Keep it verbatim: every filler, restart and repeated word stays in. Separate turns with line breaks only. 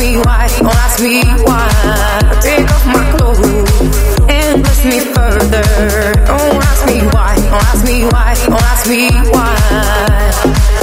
me why, don't ask me why. Take off my clothes and bless me further. Don't ask me why, don't ask me why, don't ask me why.